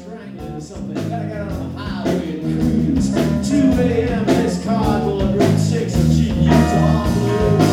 crank into something. Gotta get on the highway and cruise. 2 a.m. this cardboard room 6 of cheap Utah blues.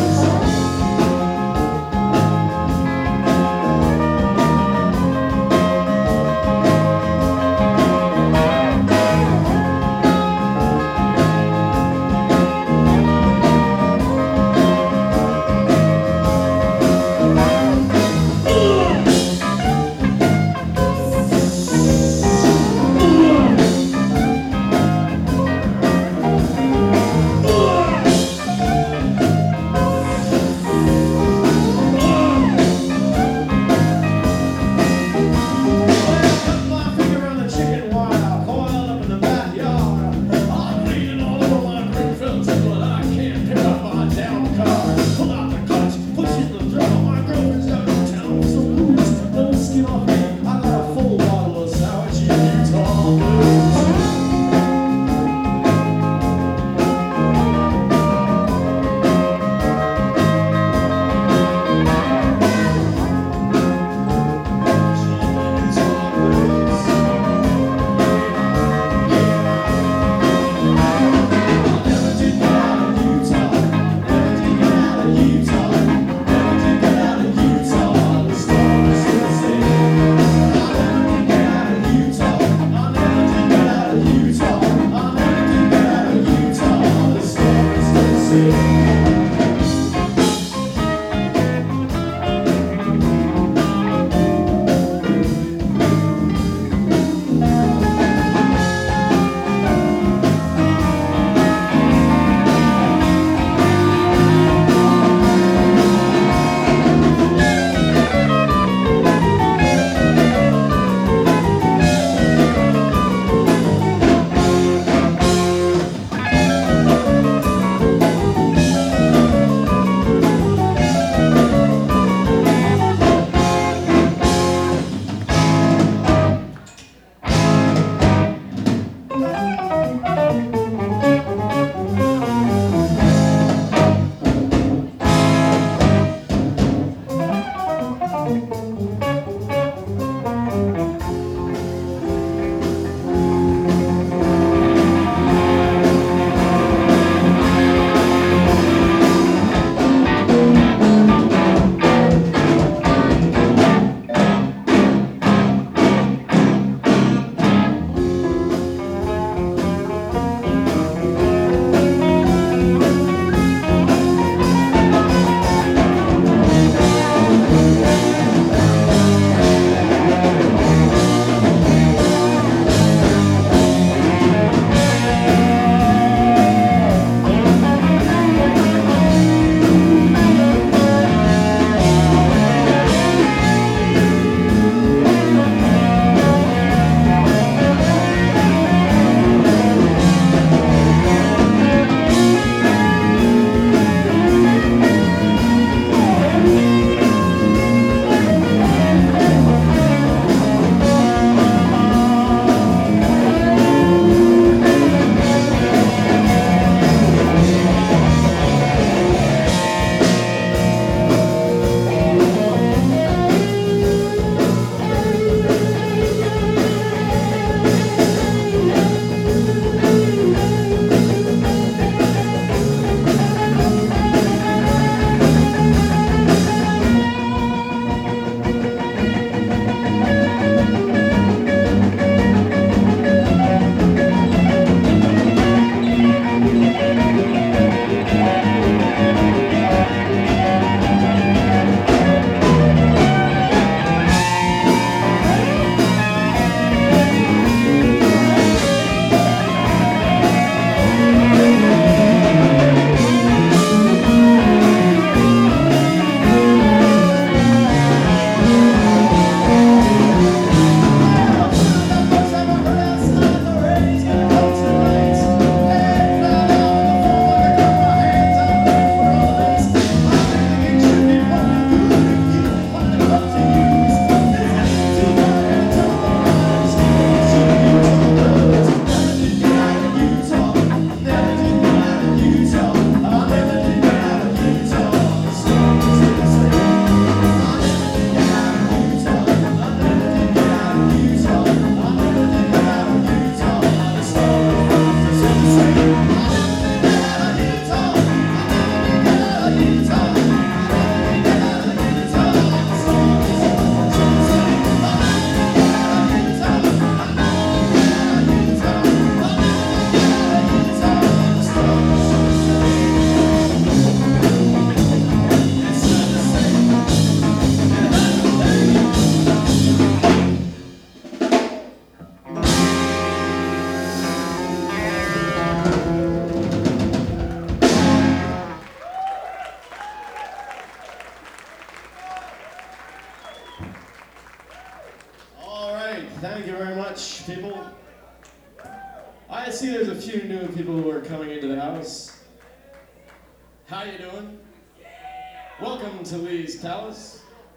Thank you very much, people. I see there's a few new people who are coming into the house. How you doing? Welcome to Lee's Palace.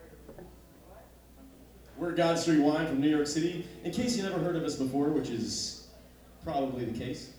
We're God Street Wine from New York City. In case you never heard of us before, which is probably the case.